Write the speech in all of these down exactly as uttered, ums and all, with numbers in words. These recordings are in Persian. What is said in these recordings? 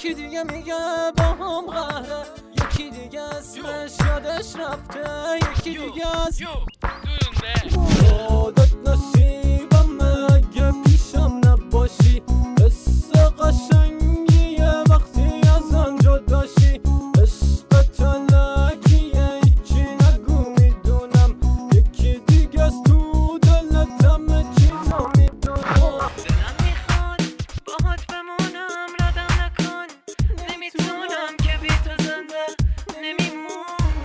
یکی دیگه میگه با هم قهره، یکی دیگه اسمش یادش رفته، یکی دیگه از یادت نصیبم اگه پیشم نباشی، حس قشنگیه وقتی از آن جداشی، عشق تلکیه هیچی نگو میدونم، یکی دیگه از تو دلت همه چیزا میدونم. دلم میخواد باهات بمونم ردم نکن، نمیتونم که بی تو زنده نمیمونم.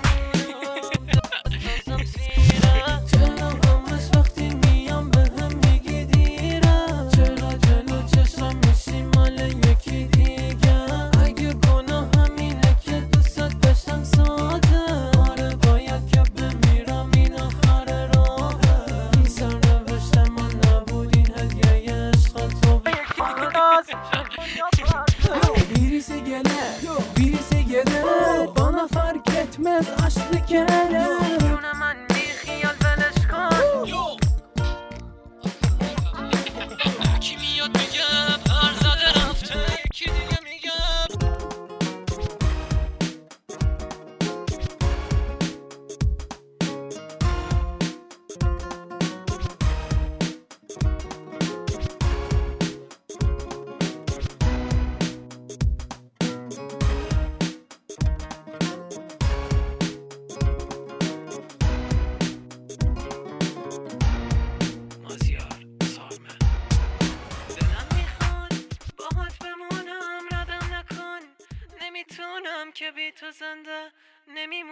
چرا همش وقتی میام به هم میگی دیرم، چرا جلو چشم میشی مال یکی دیگه، اگه گناه همینه که دوست داشتم ساده، آره باید که بمیرم این آخر راهه، این سرنوشت من نبود این هدیه عشق تو birisi gelir, birisi gelir, bana fark etmez aşk kereler. جون من بی خیال ولش کن. یکی میاد میگه پر زده رفته، یکی دیگه میگه دلم میخواد باهات بمونم ردم نکن، نمیتونم که بی تو زنده نمیمونم.